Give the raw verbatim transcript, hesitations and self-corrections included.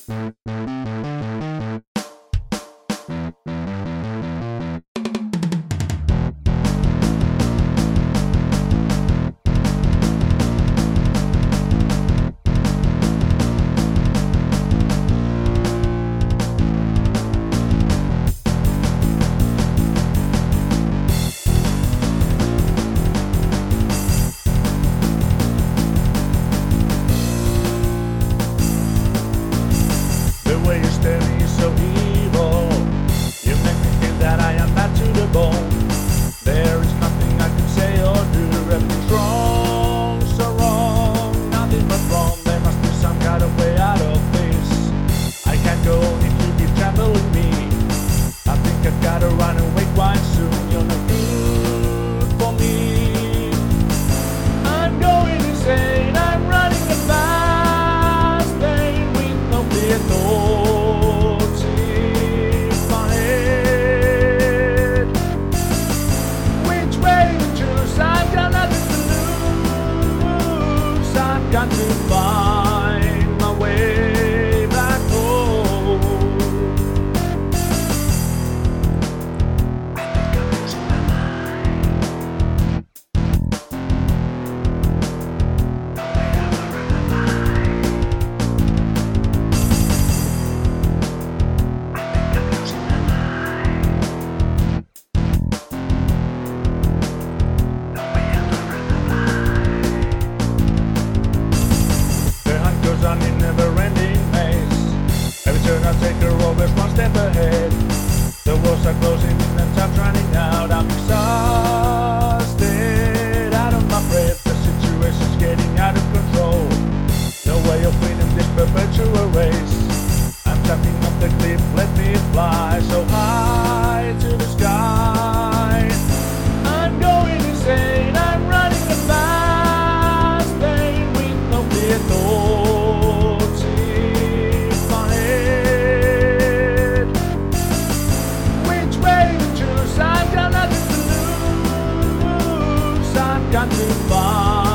The way you stare at me is so evil. You make me feel that I am bad to the bone. There is nothing I can say or do. Everything's wrong, so wrong, nothing but wrong. There must be some kind of way out of this. I can't go on if you keep traveling me. I think I've gotta run away quite soon. You're not good for me. I'm going insane. I'm running a fast lane with no fear, thoughts in my head. Which way to choose? I've got nothing to lose. I've got to find my way back home. I think I'm losing my mind. No way out of the line. I think I'm losing my mind. No way out of the line. The hunt goes on in never-ending pace. Every turn I take, her always one step ahead. The walls are closing in and time's running out. I'm exhausted, out of my breath. The situation's getting out of control. No way of winning this perpetual race. I'm jumping off the cliff, let me fly so high to the sky. I'm going insane, I'm running a fast lane with no fear, thoughts in my head. Which way to choose? I've got nothing to lose. I've got to find